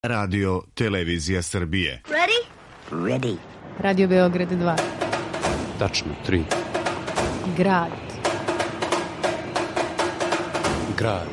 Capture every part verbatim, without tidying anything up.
Radio Televizija Srbije. Ready? Ready. Radio Beograd dva. Tačno, tri. Grad. Grad.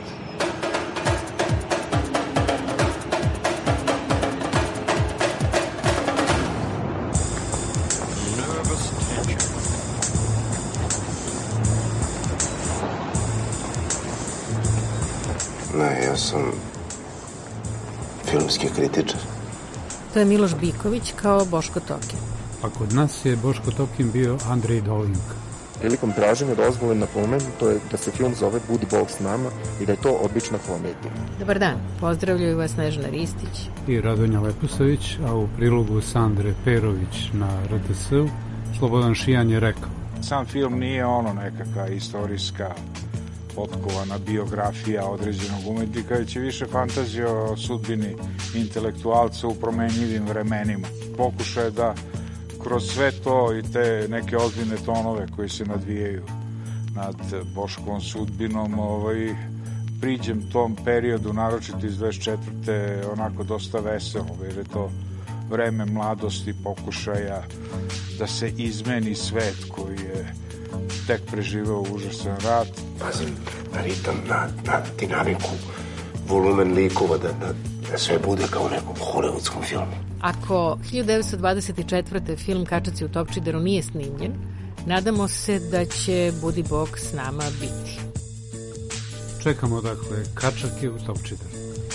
Ne, ja sam filmski kritičar. To je Miloš Biković kao Boško Tokin. A kod nas je Boško Tokin bio Andrej Dolink. Prilikom traženja dozvole napomenuto je da se film zove Budi Bog s nama i da je to odlična komedija. Dobar dan, pozdravljaju vas Snežana Ristić I Radonja Lepusović, a u prilogu Sandre Perović na R T S-u Slobodan Šijan je rekao: sam film nije ono nekakva istorijska potkovana biografija određenog umetnika, već je više fantazija o sudbini intelektualca u promenljivim vremenima. Pokušaj da kroz sve to i te neke ozbiljne tonove koji se nadvijaju nad Boškovom sudbinom, ovaj, priđem tom periodu, naročito iz dvadeset četvrte onako dosta veselo, jer je to vreme mladosti, pokušaja da se izmeni svet koji je tek preživeo užasan rat. Pazim na ritam, na, na dinamiku, volumen likova, da, da, da sve bude kao u nekom hollywoodskom filmu. Ako hiljadu devetsto dvadeset četvrte film Kačaci u Topčideru nije snimljen, nadamo se da će Budi Bog s nama biti. Čekamo dakle Kačake u Topčideru.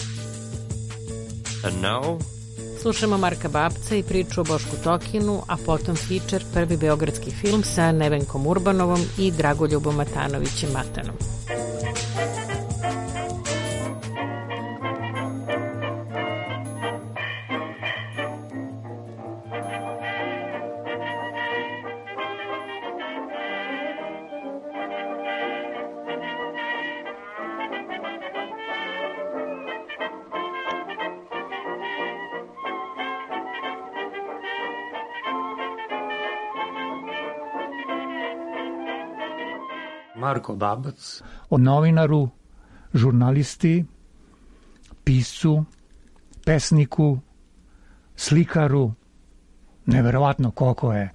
And now... Slušamo Marka Babca i priču o Bošku Tokinu, a potom feature, prvi beogradski film sa Nevenkom Urbanovom i Dragoljubom Matanovićem Matanom. Marko Babac. O novinaru, žurnalisti, piscu, pesniku, slikaru, neverovatno koliko je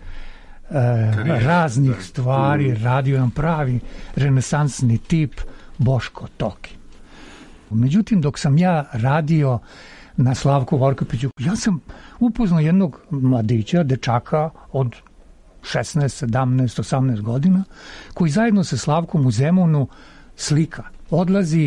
e, raznih stvari radio, jedan pravi renesansni tip Boško Tokin. Međutim, dok sam ja radio na Slavku Vorkapiću, ja sam upoznao jednog mladića, dečaka od šesnaest, sedamnaest, osamnaest godina, koji zajedno sa Slavkom u Zemunu slika. Odlazi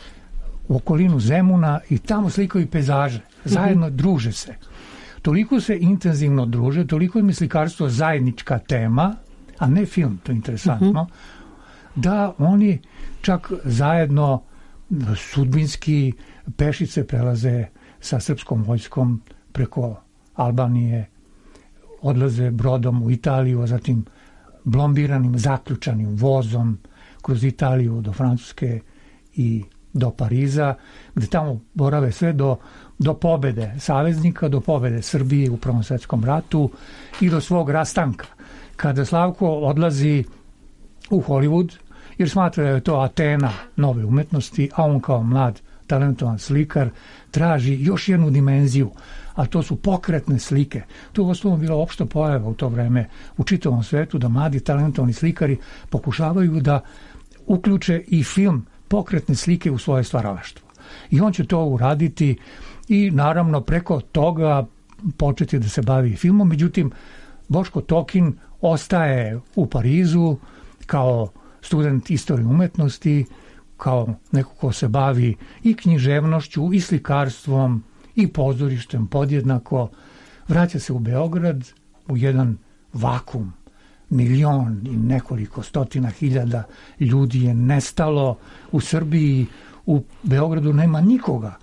u okolinu Zemuna i tamo slikaju pejzaže. Zajedno mm-hmm. druže se. Toliko se intenzivno druže, toliko im je slikarstvo zajednička tema, a ne film, to je interesantno, mm-hmm. da oni čak zajedno sudbinski pešice prelaze sa srpskom vojskom preko Albanije, odlaze brodom u Italiju, a zatim blombiranim, zaključanim vozom kroz Italiju do Francuske i do Pariza, gde tamo borave sve do, do pobede saveznika, do pobede Srbije u Prvom svetskom ratu i do svog rastanka. Kada Slavko odlazi u Hollywood, jer smatra da je to Atena nove umetnosti, a on kao mlad, talentovan slikar traži još jednu dimenziju, a to su pokretne slike. To je u osnovu bila opšta pojava u to vreme u čitavom svetu, da mladi talentovani slikari pokušavaju da uključe i film, pokretne slike u svoje stvaralaštvo. I on će to uraditi i naravno preko toga početi da se bavi filmom. Međutim, Boško Tokin ostaje u Parizu kao student istorije umetnosti, kao neko ko se bavi i književnošću, i slikarstvom, i pozorištem podjednako. Vraća se u Beograd, u jedan vakum. Milion i nekoliko stotina hiljada ljudi je nestalo u Srbiji. U Beogradu nema nikoga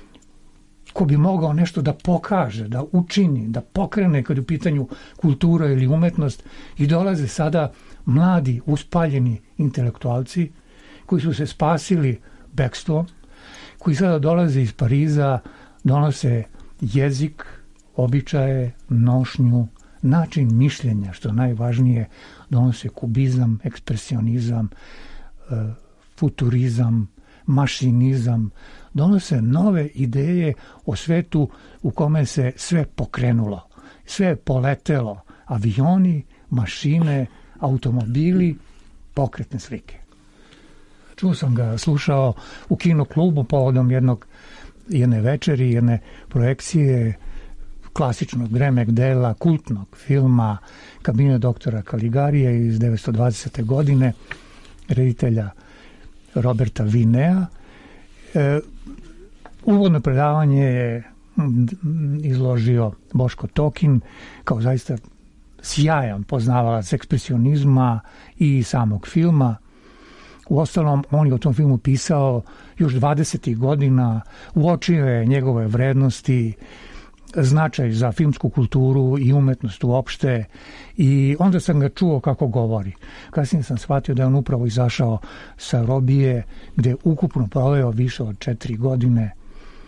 ko bi mogao nešto da pokaže, da učini, da pokrene kad je u pitanju kultura ili umetnost. I dolaze sada mladi, uspaljeni intelektualci koji su se spasili bekstvom, koji sada dolaze iz Pariza, donose jezik, običaje, nošnju, način mišljenja, što najvažnije, donose kubizam, ekspresionizam, futurizam, mašinizam, donose nove ideje o svetu u kome se sve pokrenulo, sve je poletelo, avioni, mašine, automobili, pokretne slike. Čuo sam ga, slušao u kino klubu povodom jednog, jedne večeri, jedne projekcije klasičnog remek dela, kultnog filma Kabine doktora Kaligarije iz devetsto dvadesete. godine, reditelja Roberta Vinea. E, uvodno predavanje je izložio Boško Tokin kao zaista sjajan poznavalac ekspresionizma i samog filma. Uostalom, on je o tom filmu pisao još dvadesetih godina, uočio je njegove vrednosti, značaj za filmsku kulturu i umetnost uopšte, i onda sam ga čuo kako govori. Kasnije sam shvatio da je on upravo izašao sa robije, gde je ukupno proveo više od četiri godine e,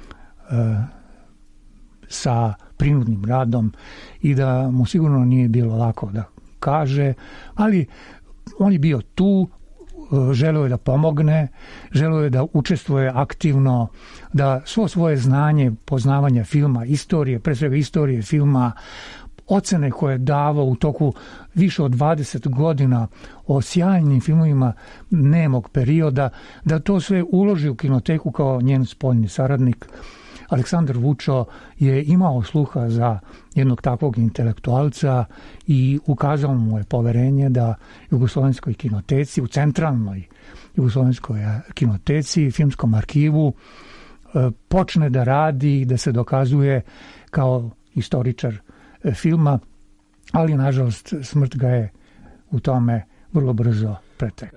sa prinudnim radom i da mu sigurno nije bilo lako da kaže, ali on je bio tu, želeo je da pomogne, želeo je da učestvuje aktivno, da svo svoje znanje, poznavanja filma, istorije, pre svega istorije filma, ocene koje je davao u toku više od dvadeset godina o sjajnim filmovima nemog perioda, da to sve uloži u kinoteku kao njen spoljni saradnik. Aleksandar Vučo je imao sluha za jednog takvog intelektualca i ukazao mu je poverenje da Jugoslovenskoj kinoteci, u centralnoj Jugoslovenskoj kinoteci, filmskom arhivu, počne da radi i da se dokazuje kao istoričar filma, ali nažalost smrt ga je u tome vrlo brzo pretekla.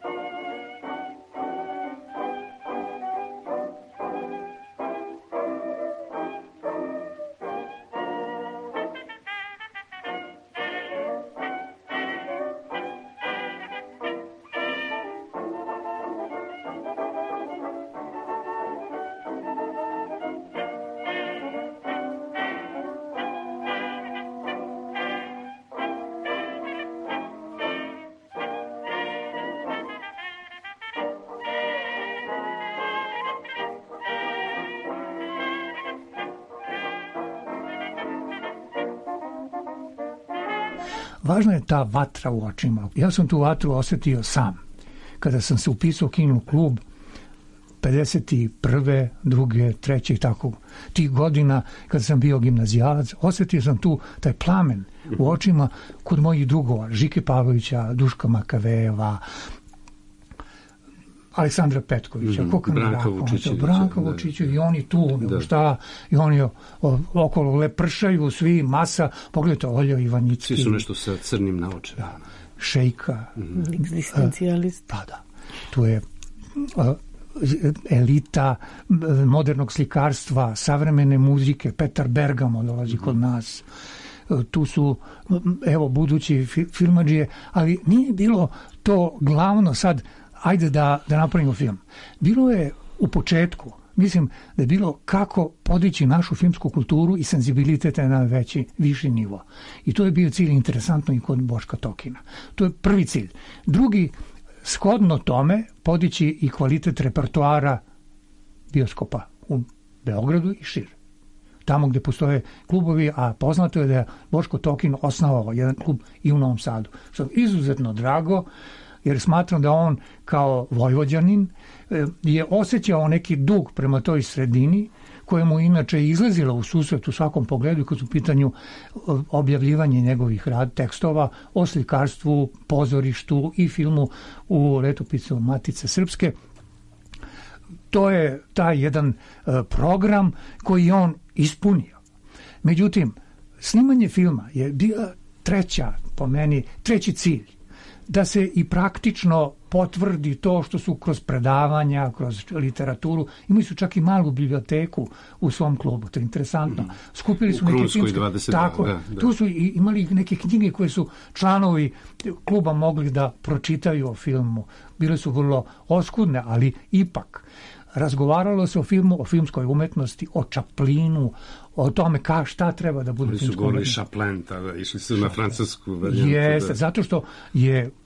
Važna je ta vatra u očima. Ja sam tu vatru osetio sam. Kada sam se upisao u kino klub pedeset prve, druge, treće i tako tih godina, kada sam bio gimnazijalac, osetio sam tu taj plamen u očima kod mojih drugova, Žike Pavlovića, Duška Makavejeva, Aleksandra Petkovića, mm, Branka Vučića, Branka Vučića, i oni tu, nego šta, i oni okolo lepršaju, svi, masa, pogledajte, Oljo Ivanjicki. Svi su nešto sa crnim naočarima. Da, Šejka. Mm. Egzistencijalist. Pa da, tu je uh, elita modernog slikarstva, savremene muzike, Petar Bergamo dolazi mm. kod nas. Tu su, evo, budući filmadžije, ali nije bilo to glavno sad, ajde da, da napravimo film. Bilo je u početku, mislim da je bilo kako podići našu filmsku kulturu i senzibilitet na veći, viši nivo. I to je bio cilj interesantno i kod Boška Tokina. To je prvi cilj. Drugi, shodno tome, podići i kvalitet repertoara bioskopa u Beogradu i šire. Tamo gde postoje klubovi, a poznato je da je Boško Tokin osnovao jedan klub i u Novom Sadu. Što je izuzetno drago, jer smatram da on kao Vojvođanin je osjećao neki dug prema toj sredini, kojemu inače izlazila u susret u svakom pogledu kad su u pitanju objavljivanje njegovih rad, tekstova o slikarstvu, pozorištu i filmu u letopisu Matice Srpske. To je taj jedan program koji on ispunio. Međutim, snimanje filma je bila treća, po meni, treći cilj. Da se i praktično potvrdi to što su kroz predavanja, kroz literaturu, imali su čak i malu biblioteku u svom klubu, to je interesantno. Skupili su neke filmske, tako, da, da. Tu su i imali neke knjige koje su članovi kluba mogli da pročitaju o filmu. Bile su vrlo oskudne, ali ipak razgovaralo se o filmu, o filmskoj umetnosti, o Chaplinu, o tome ka, šta treba da bude filmska umetnost. Oni su govorili Chaplin, tada išli su na francusku varijantu. Jeste, da. Zato što je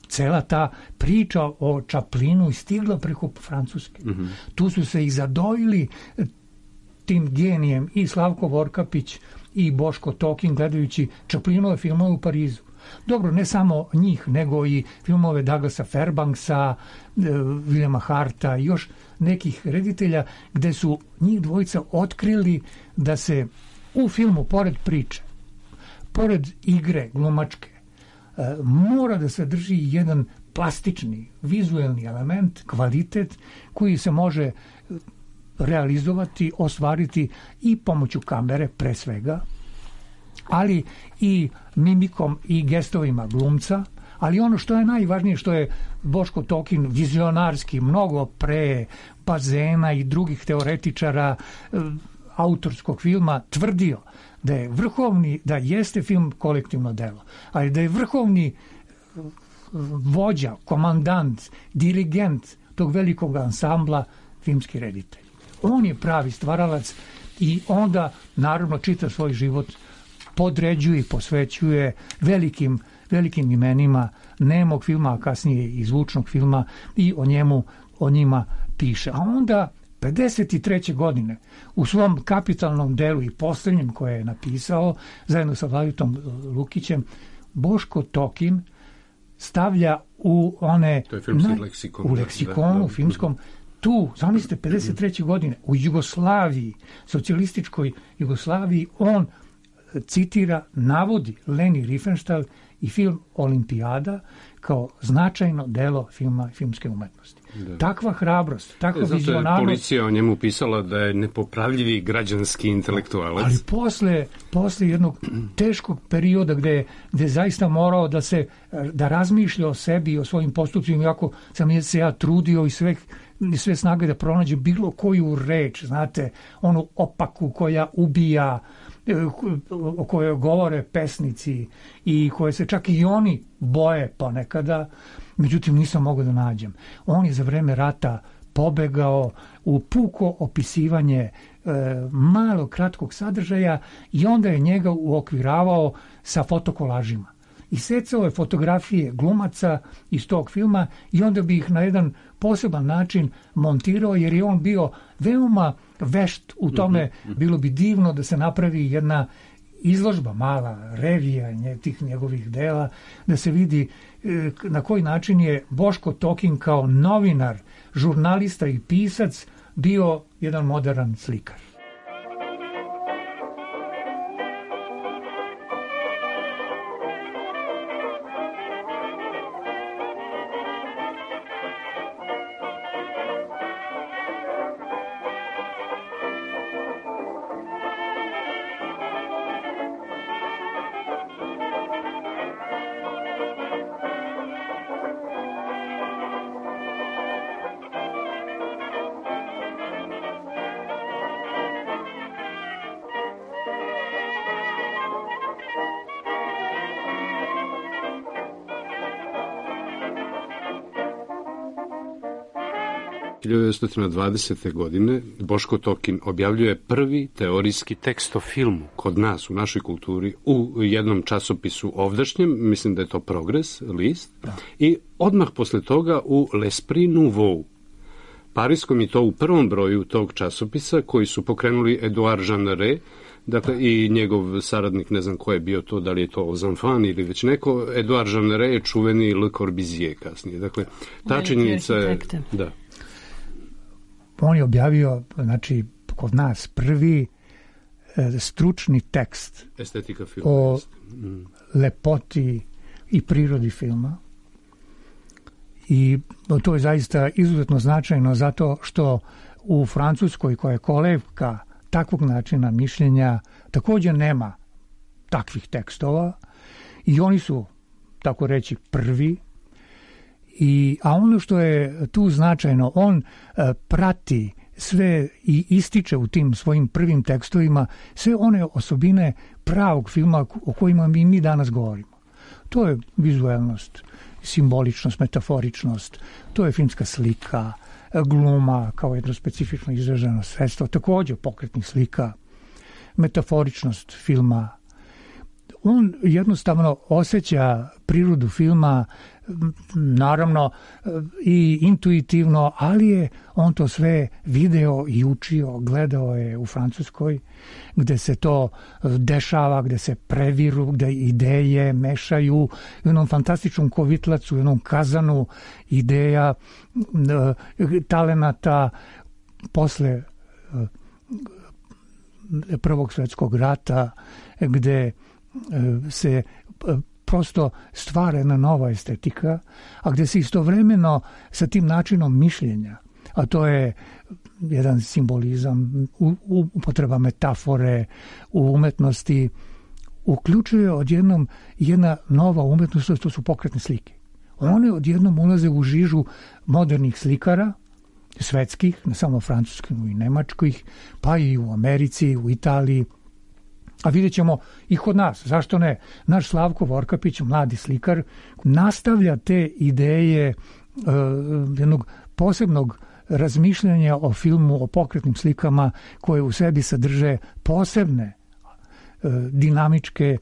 cela ta priča o Chaplinu stigla preko Francuske. Mm-hmm. Tu su se i zadojili tim genijem i Slavko Vorkapić i Boško Tokin gledajući Chaplinove filmove u Parizu. Dobro, ne samo njih, nego i filmove Douglasa Fairbanksa, Williama Harta i još nekih reditelja gde su njih dvojica otkrili da se u filmu, pored priče, pored igre glumačke, mora da se drži jedan plastični, vizuelni element, kvalitet koji se može realizovati, ostvariti i pomoću kamere pre svega, ali i mimikom i gestovima glumca, ali ono što je najvažnije, što je Boško Tokin vizionarski, mnogo pre Bazena i drugih teoretičara autorskog filma tvrdio da je vrhovni, da jeste film kolektivno delo, ali da je vrhovni vođa, komandant, dirigent tog velikog ansambla filmski reditelj. On je pravi stvaralac i onda naravno čitav svoj život podređuje i posvećuje velikim, velikim imenima nemog filma, a kasnije i zvučnog filma i o njemu, o njima piše. A onda pedeset treće godine u svom kapitalnom delu i posljednjem koje je napisao zajedno sa Vladitom Lukićem, Boško Tokin stavlja u one to je filmski na, leksikon, u leksikonu da, da, filmskom tu, zamislite, pedeset treće godine u Jugoslaviji, socijalističkoj Jugoslaviji, on citira, navodi Leni Riefenstahl i film Olimpijada kao značajno delo filma i filmske umetnosti. Da. Takva hrabrost, takva e, zato vizionarnost. Zato je policija o njemu pisala da je nepopravljivi građanski intelektualac. Ali posle, posle jednog teškog perioda gde, gde zaista morao da se da razmišlja o sebi i o svojim postupcima, iako sam se ja trudio i sve, sve snage da pronađe bilo koju reč, znate, onu opaku koja ubija, o kojoj govore pesnici i koje se čak i oni boje ponekada, međutim nisam mogao da nađem. On je za vreme rata pobegao u puko opisivanje e, malo kratkog sadržaja i onda je njega uokviravao sa fotokolažima. I secao je fotografije glumaca iz tog filma i onda bi ih na jedan poseban način montirao, jer je on bio veoma vešt u tome. Mm-hmm. Bilo bi divno da se napravi jedna izložba, mala revija tih njegovih dela, da se vidi e, na koji način je Boško Tokin kao novinar, žurnalista i pisac bio jedan moderan slikar. hiljadu devetsto dvadesete. godine Boško Tokin objavljuje prvi teorijski tekst o filmu kod nas, u našoj kulturi, u jednom časopisu ovdašnjem, mislim da je to Progres, list, da. I odmah posle toga u L'Esprit Nouveau, parijskom, i to u prvom broju tog časopisa, koji su pokrenuli Edouard Jeanneret, dakle, i njegov saradnik, ne znam ko je bio to, da li je to aux enfants ili već neko. Edouard Jeanneret je čuveni Le Corbusier kasnije. Dakle, ta činjenica je... Da. On je objavio, znači, kod nas prvi e, stručni tekst Estetika filma, o mm. lepoti i prirodi filma. I to je zaista izuzetno značajno zato što u Francuskoj, koja je kolevka takvog načina mišljenja, također nema takvih tekstova i oni su, tako reći, prvi. I, a ono što je tu značajno, on e, prati sve i ističe u tim svojim prvim tekstovima sve one osobine pravog filma o kojima mi, mi danas govorimo. To je vizuelnost, simboličnost, metaforičnost, to je filmska slika, gluma kao jedno specifično izraženo sredstvo, također pokretnih slika, metaforičnost filma. On jednostavno osjeća prirodu filma naravno i intuitivno, ali je on to sve video i učio, gledao je u Francuskoj, gde se to dešava, gde se previru, gde ideje mešaju, u jednom fantastičnom kovitlacu, u jednom kazanu ideja, talenata posle Prvog svjetskog rata, gde se prosto stvara jedna nova estetika, a gde se istovremeno sa tim načinom mišljenja, a to je jedan simbolizam, upotreba metafore u umetnosti, uključuje odjednom jedna nova umetnost, to su pokretne slike. One odjednom ulaze u žižu modernih slikara, svetskih, ne samo francuskih i nemačkih, pa i u Americi, u Italiji. A vidjet ćemo i kod nas, zašto ne? Naš Slavko Vorkapić, mladi slikar, nastavlja te ideje uh, jednog posebnog razmišljanja o filmu, o pokretnim slikama koje u sebi sadrže posebne uh, dinamičke,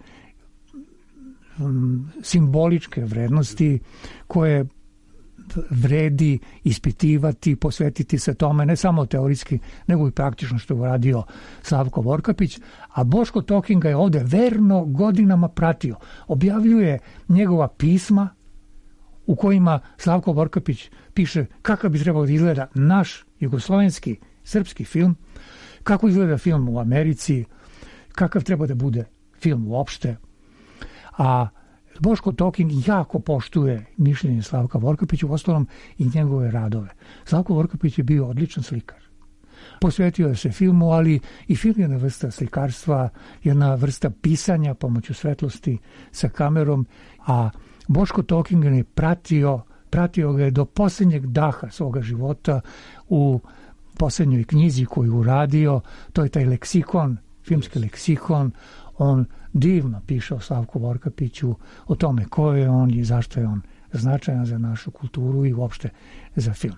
um, simboličke vrednosti koje vredi ispitivati, posvetiti se tome, ne samo teorijski, nego i praktično što je uradio Slavko Vorkapić, a Boško Tokin ga je ovde verno godinama pratio. Objavljuje njegova pisma u kojima Slavko Vorkapić piše kakav bi trebalo da izgleda naš jugoslovenski, srpski film, kako izgleda film u Americi, kakav treba da bude film uopšte. A Boško Tokin jako poštuje mišljenje Slavka Vorkapića, u ostalom i njegove radove. Slavko Vorkapić je bio odličan slikar. Posvetio je se filmu, ali i film je jedna vrsta slikarstva, jedna vrsta pisanja pomoću svetlosti sa kamerom, a Boško Tokin je pratio, pratio ga je do posljednjeg daha svoga života u posljednjoj knjizi koju uradio, to je taj leksikon, filmski leksikon. On divno piše o Slavku Vorkapiću, o tome ko je on i zašto je on značajan za našu kulturu i uopšte za film.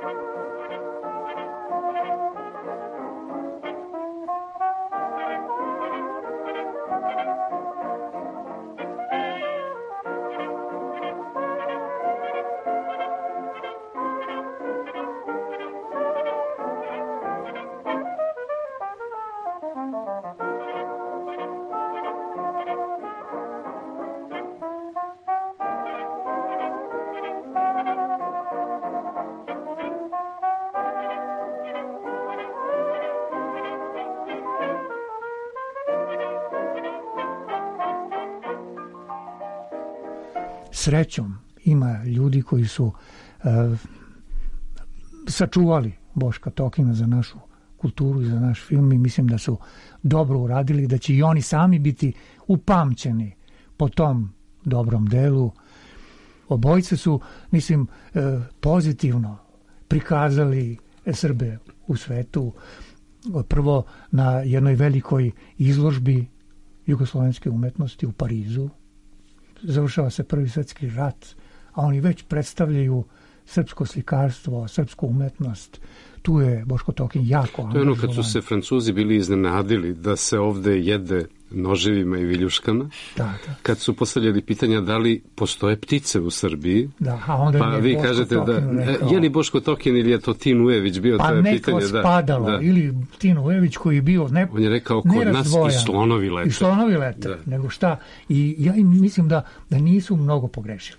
Srećom ima ljudi koji su uh, sačuvali Boška Tokina za našu kulturu i za naš film i mislim da su dobro uradili, da će i oni sami biti upamćeni po tom dobrom delu. Obojice su, mislim, uh, pozitivno prikazali Srbe u svetu. Prvo na jednoj velikoj izložbi jugoslovenske umetnosti u Parizu. Završava se Prvi svjetski rat, a oni već predstavljaju srpsko slikarstvo, srpsku umetnost. Tu je Boško Tokin jako angažovan. To je ono kad su se Francuzi bili iznenadili da se ovde jede noževima i viljuškama, da, da. Kad su postavljali pitanja da li postoje ptice u Srbiji, da, a onda pa vi Boško kažete Tokin da rekao, je li Boško Tokin ili je to Tin Ujević bio, pa to je neko pitanje. spadalo, da, da. ili Tin Ujević koji je bio ne, on je rekao kod nas i slonovi lete. I slonovi lete, da. Nego šta. I ja im mislim da, da nisu mnogo pogrešili.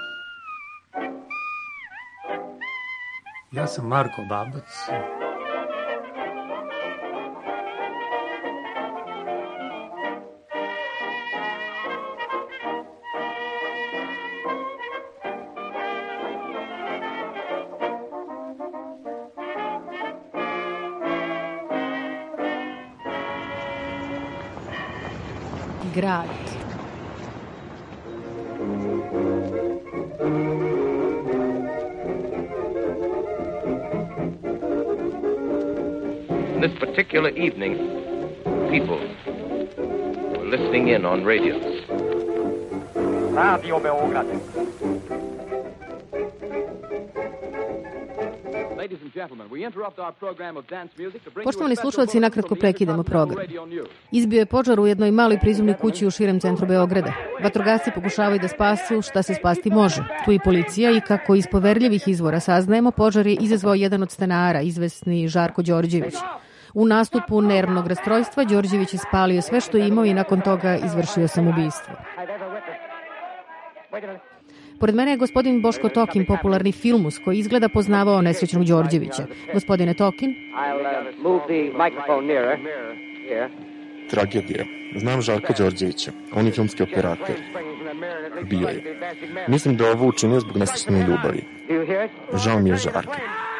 Ja sam Marko Babac. Grad. This particular evening, people were listening in on radios. Radio Beograd. Ladies and Poštovani slušalci, nakratko prekidamo program. Izbio je požar u jednoj maloj prizemnoj kući u širem centru Beograda. Vatrogasci pokušavaju da spasu šta se spasti može. Tu i policija i kako iz poverljivih izvora saznajemo, požar je izazvao jedan od stanara, izvesni Žarko Đorđević. U nastupu nervnog rastrojstva Đorđević je spalio sve što je imao i nakon toga izvršio samoubistvo. Pored mene je gospodin Boško Tokin, popularni filmus koji izgleda poznavao nesrećnog Đorđevića. Gospodine Tokin. Tragedija. Znam Žarka Đorđevića. On je filmski operator. Bio je. Mislim da je ovo učinio zbog nesrećne ljubavi. Žao mi je Žarka.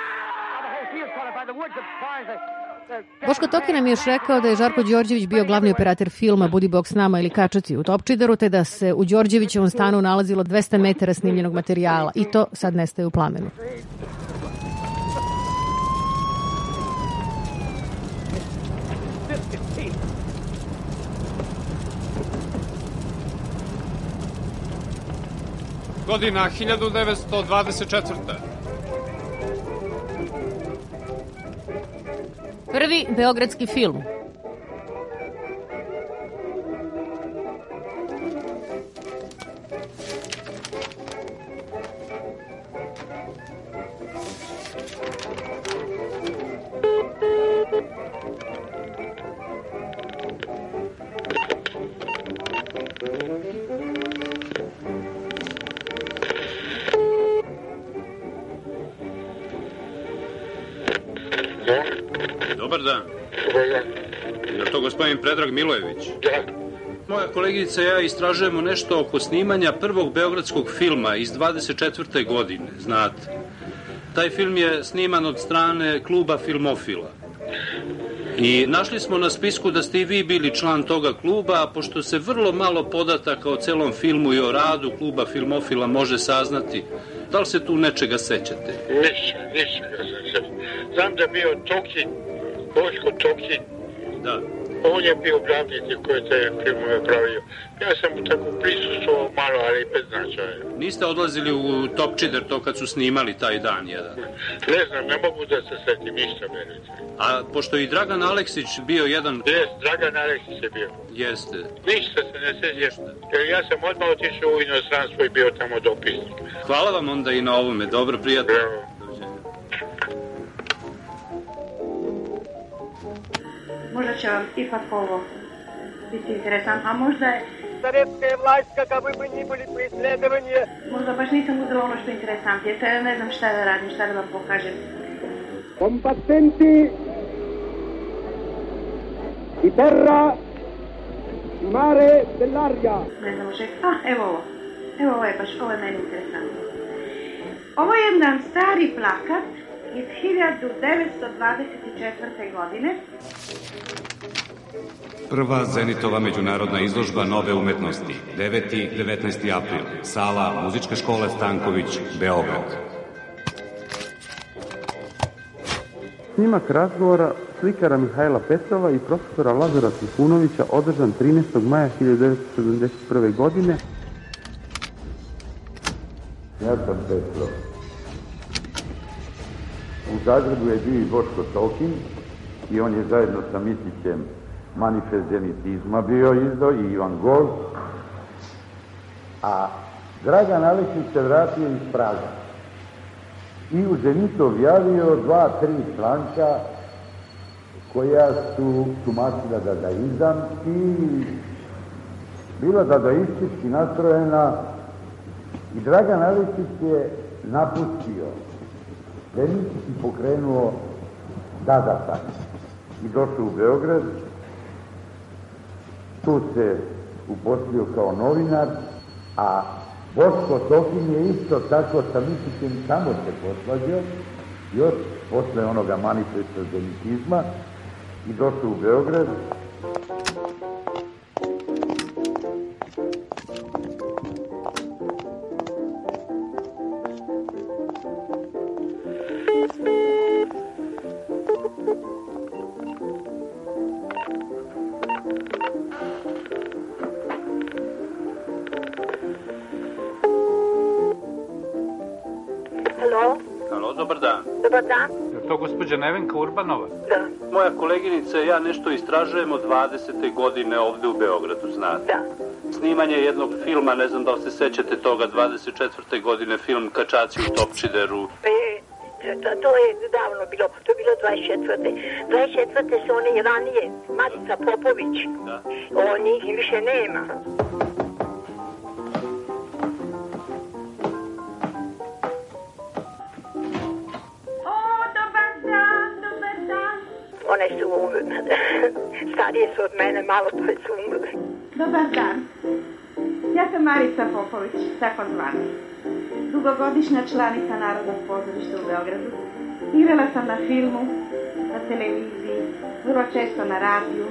Boško Tokin nam je još rekao da je Žarko Đorđević bio glavni operator filma Budi Bog s nama ili Kačati u Topčideru, te da se u Đorđevićevom stanu nalazilo dvesta metara snimljenog materijala i to sad nestaje u plamenu. Godina hiljadu devetsto dvadeset četvrta. Prvi beogradski film. Dobar dan. Je li to gospodin Predrag Milojević? Da. Moja kolegica i ja istražujemo nešto oko snimanja prvog beogradskog filma iz dvadeset četvrte godine, znate. Taj film je sniman od strane kluba filmofila. I našli smo na spisku da ste i vi bili član toga kluba, a pošto se vrlo malo podataka o celom filmu i o radu kluba filmofila može saznati, da li se tu nečega sećate? Ništa, ništa ga se sećam. Znam da je bio Tokin, Boško Tokin. Da. On je bio glavni koji je te filmove pravio. Ja sam mu tako prisustvovao malo, ali bez značaja. Niste odlazili u Topčider to kad su snimali taj dan jedan? Ne znam, ne mogu da se setim ništa, verujte. A pošto i Dragan Aleksić bio jedan... Jes, Dragan Aleksić je bio. Jeste. Ništa se ne sećam. Jer ja sam odmah otišao u inostranstvo i bio tamo dopisnik. Hvala vam onda i na ovome. Dobro, prijatno. Bravo. Možda će vam ipak ovo biti interesantno, a možda je... Советская власть, каковы бы ни были преследования... Možda baš nisam uzela ono što je interesantnije, te ne znam šta da radim, šta da vam pokažem. Combattenti di terra, di mare, dell'aria. Ne znam, može... A, evo ovo. Evo ovo je baš, ovo je meni interesantno. Ovo je jedan stari plakat iz hiljadu devetsto dvadeset četvrte. godine. Prva Zenitova međunarodna izložba nove umetnosti, deveti i devetnaesti april, sala Muzičke škole Stanković, Beograd. Snimak razgovora slikara Mihajla Petrova i profesora Lazara Trifunovića održan trinaestog maja hiljadu devetsto sedamdeset prve. godine. Ja sam Petrov. U Zagrebu je bio i Boško Tokin i on je zajedno sa Mitićem Manifest zenitizma bio izdao i Ivan Gol, a Dragan Aleksić se vratio iz Praga i u Zenitu objavio dva, tri članka koja su tumačila dadaizam i bila dadaistički nastrojena i Dragan Aleksić je napustio Zenit i pokrenuo Dadatak i došao u Beograd. Tu se uposlio kao novinar, a Boško Tokin je isto tako sa Mitićem samo se posvađao, još posle onoga manifesta zenitizma i došao u Beograd. Halo? Halo, dobar dan. Dobar dan. Jel to gospođa Nevenka Urbanova? Da. Moja koleginica i ja nešto istražujemo dvadesete godine ovde u Beogradu, znate. Da. Snimanje jednog filma, ne znam da li se sećate toga, dvadeset četvrte godine, film Kačaci u Topčideru. E, to, to je davno bilo, to je bilo dvadeset četvrte dvadeset četvrte su oni ranije, Marica Popović. Da. O, njih više nema. One su, starije su od mene, malo pa su umrli. Dobar dan. Ja sam Marica Popović, tako zvana. Dugogodišnja članica Narodnog pozorišta u Beogradu. Igrala sam na filmu, na televiziji, vrlo često na radiju.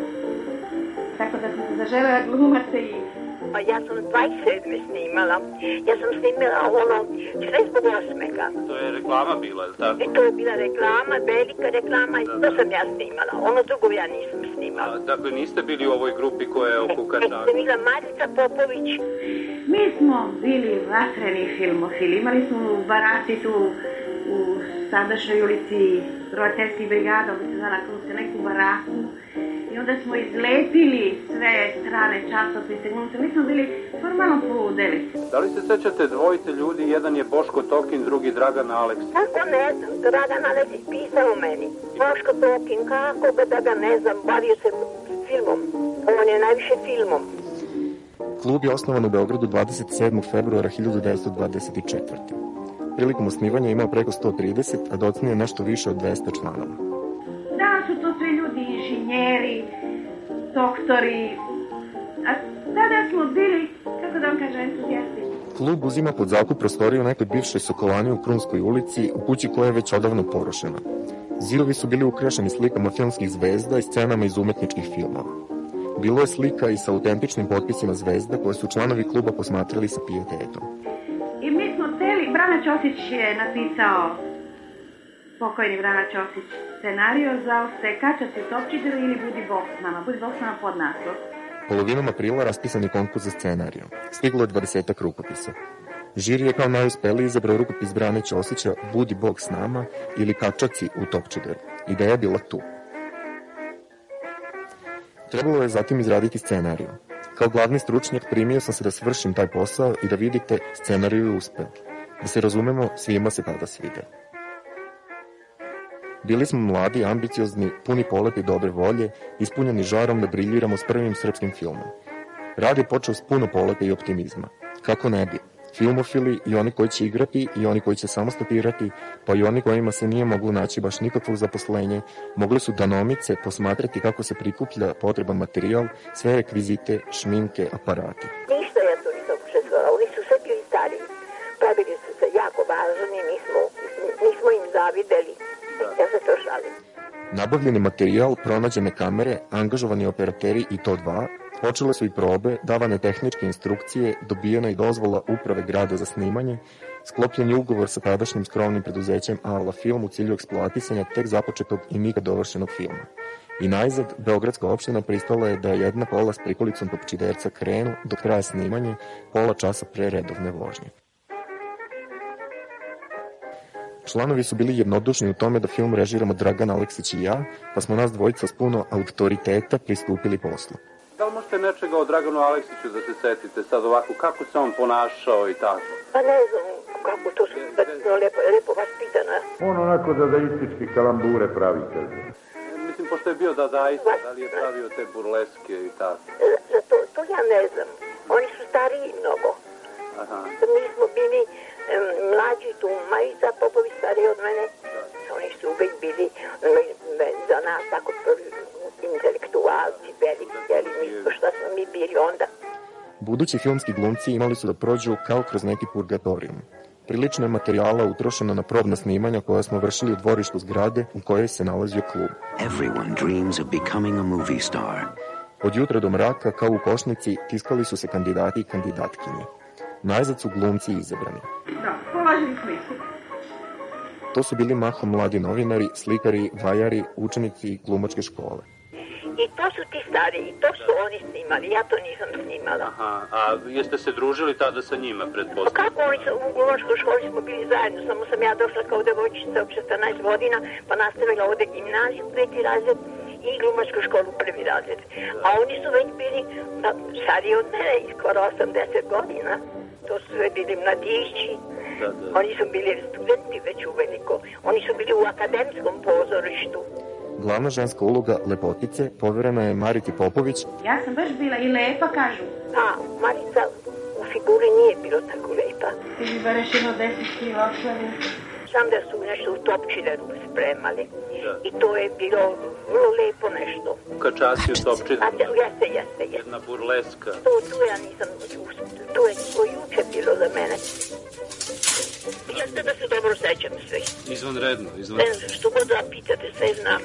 Tako da sam se zaželjela glumaca i... A ja sam dvadeset sedme snimala. Ja sam snimala ono Sve zbog osmeha. To je reklama bila, je li tako? E, to je bila reklama, velika reklama i to sam ja snimala. Ono drugo ja nisam snimala. A, dakle, niste bili u ovoj grupi koja je oko Kačaka? E, bila Marica Popović. Mi smo bili vatreni filmofili. Imali smo u Barati tu u sadašnjoj ulici Roditeljskih brigada, ovdje se zvala kroz neku baraku. I onda smo izlepili sve strane časopise. Mi smo bili formalno poludeli. Da li se sećate dvojice ljudi? Jedan je Boško Tokin, drugi Dragan Aleksić. Kako ne znam, Dragan Aleksić pisao meni. Boško Tokin, kako ga da ga ne znam, bavio se filmom. On je najviše filmom. Klub je osnovan u Beogradu dvadeset sedmog februara hiljadu devetsto dvadeset četvrte Prilikom osnivanja imao preko sto trideset, a docnije je nešto više od dvesta članova. Da, su to sve ljudi, inženjeri, doktori, a tada smo bili, kako da vam kažem, entuzijasti. Klub uzima pod zakup prostoriju u nekoj bivšoj Sokolani u Krunskoj ulici, u kući koja je već odavno porušena. Zidovi su bili ukrašeni slikama filmskih zvezda i scenama iz umetničkih filmova. Bilo je slika i sa autentičnim potpisima zvezda koje su članovi kluba posmatrali sa pijetetom. I mi smo teli, Brana Ćosić je napisao, pokojni Brana Ćosić, scenario za se Kačaci u Topčideru ili Budi Bog s nama, Budi Bog s nama pod naslov. Polovinom aprila raspisan je konkurs za scenariju. Stiglo je dvadesetak rukopisa. Žiri je kao najuspeliji izabrao rukopis Brane Ćosića Budi Bog s nama ili Kačaci u Topčideru. Ideja je bila tu. Trebalo je zatim izraditi scenariju. Kao glavni stručnjak primio sam se da svršim taj posao i da vidite, scenariju je uspeo. Da se razumemo, svima se tada svide. Bili smo mladi, ambiciozni, puni polepe i dobre volje, ispunjeni žarom da briljiramo s prvim srpskim filmom. Rad je počeo s puno polepe i optimizma. Kako ne bi? Filmofili i oni koji će igrati i oni koji će samo stopirati, pa i oni kojima se nije moglo naći baš nikakvo zaposlenje, mogli su danomice posmatrati kako se prikuplja potreban materijal, sve rekvizite, šminke, aparati. Ništa ja to nisam učestvala, oni su sve bili stariji. Pravili su se jako važni, nismo, nismo im zavideli. Ja se to šalim. Nabavljeni materijal, pronađene kamere, angažovani operateri i to dva, počele su i probe, davane tehničke instrukcije, dobijena i dozvola uprave grada za snimanje, sklopljen je ugovor sa tadašnjim skromnim preduzećem Ala Film u cilju eksploatisanja tek započetog i nikad dovršenog filma. I najzad, Beogradska opština pristala je da jedna kola s prikolicom Topčiderca krenu dok traje snimanje pola časa pre redovne vožnje. Članovi su bili jednodušni u tome da film režiramo Dragan Aleksić i ja, pa smo nas dvojica s puno autoriteta pristupili poslu. Da li možete nečega o Draganu Aleksiću da se setite sad ovako, kako se on ponašao i tako? Pa ne znam kako to su da lepo, lepo vas pitana. On onako dadaistički kalambure pravi, kaže. Mislim, pošto je bio dadaista, da li je pravio te burleske i tako? Za to, to ja ne znam. Oni su stariji mnogo. Aha. Mi smo bili um, mlađi tu, Marica Popović stariji od mene. Oni su uvek bili um, za nas tako intelektualci, veliki, jeli mi što smo mi bili onda. Budući filmski glumci imali su da prođu kao kroz neki purgatorijum. Prilično je materijala utrošeno na probna snimanja koja smo vršili u dvorištu zgrade u kojoj se nalazio klub. Everyone dreams of becoming a movie star. Od jutra do mraka, kao u košnici, tiskali su se kandidati i kandidatkinje. Najzad su glumci izabrani. Da, polažili smo ispit. To su bili mahom mladi novinari, slikari, vajari, učenici glumačke škole. I to su ti stariji, to su da. Oni snimali, ja to nisam snimala. Aha, a jeste se družili tada sa njima, pretpostavljam? Pa kako, oni su, u glumačkoj školi smo bili zajedno, samo sam ja došla kao devojčica od četrnaest godina, pa nastavila ovde gimnaziju, peti razred, i glumačku školu prvi razred. A oni su već bili pa, stariji od mene, skoro osamdeset godina. To su sve bili mladići. Da, da. Oni su bili studenti već uveliko. Oni su bili u akademskom pozorištu. Glavna ženska uloga Lepotice poverena je Mariti Popović. Ja sam baš bila i lepa, kažu. A, Marica u figuri nije bilo tako lepa. Ti bi bareš jedno deset kila oslali. Znam da su nešto u Topčideru spremali. Da. I to je bilo vrlo lepo nešto. U Kačasi u Topčideru? Jeste, jeste, jeste. Jedna burleska. To, tu ja nisam, to je to juče bilo za mene. Jeste da se dobro sećam sve. Izvanredno, izvanredno. Sve, što god da pitate, sve znam.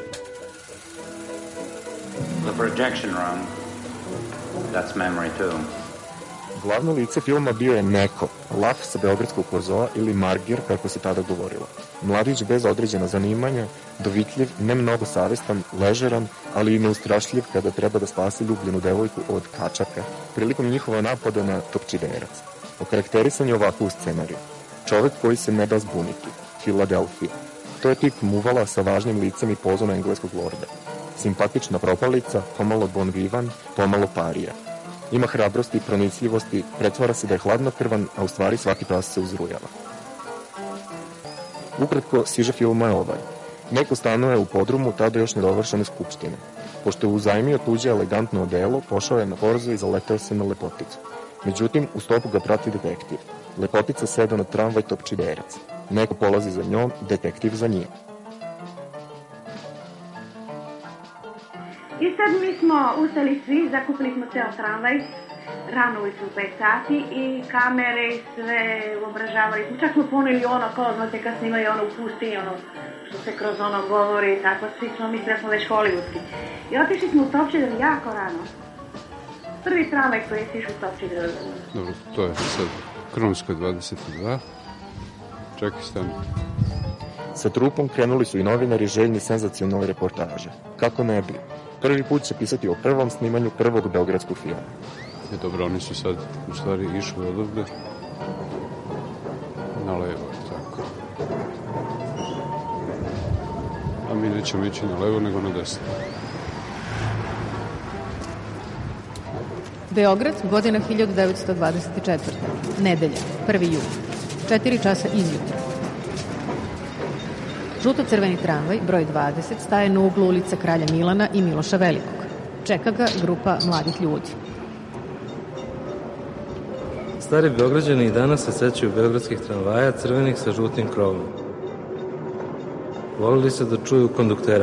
The projection room, that's memory too. Glavno lice filma bio je Neko, laf sa beogradskog Korzoa ili Margir, kako se tada govorilo. Mladić bez određena zanimanja, dovitljiv, ne mnogo savestan, ležeran, ali i neustrašljiv kada treba da spasi ljubljenu devojku od kačaka, prilikom njihova napada na Topčiderac. Okarakterisan je ovako u scenariju. Čovek koji se ne da zbuniti, Filadelfija. To je tip muvala sa važnim licem i pozom engleskog lorda. Simpatična propalica, pomalo bon vivan, pomalo parija. Ima hrabrosti i pronicljivosti, pretvara se da je hladnokrvan, a u stvari svaki čas se uzrujava. Ukratko, siža filma je ovaj. Neko stanuje u podrumu tada još nedovršene skupštine. Pošto je uzajmio tuđe elegantno odelo, pošao je na korzo i zaleteo se na Lepoticu. Međutim, u stopu ga prati detektiv. Lepotica seda na tramvaj Topčiderac. Neko polazi za njom, detektiv za njim. I sad mi smo ustali svi, zakupili smo ceo tramvaj, rano ujutru u pet sati i kamere i sve obražavali smo. Čak smo poneli ono, kao znate kad snimaju ono u pustinji, ono što se kroz ono govori i tako, svi smo mislili da smo već hollywoodski. I otišli smo u Topčider jako rano. Prvi tramvaj koji je sišao u Topčider. Dobro, to je sad Krunska dvadeset dva. Čekaj, stani. Sa trupom krenuli su i novinari željni senzacionalne reportaže. Kako ne bi? Prvi put će pisati o prvom snimanju prvog beogradskog filma. E, dobro, oni su sad u stvari išli odavde na levo, tako. A mi nećemo ići na levo, nego na desno. Beograd, godina hiljadu devetsto dvadeset četvrta. Nedelja, prvi jul. četiri časa izjutra. Žuto-crveni tramvaj, broj dvadeset, staje na uglu ulice Kralja Milana i Miloša Velikog. Čeka ga grupa mladih ljudi. Stari Beograđani i danas se sećaju beogradskih tramvaja crvenih sa žutim krovom. Volili se da čuju konduktera.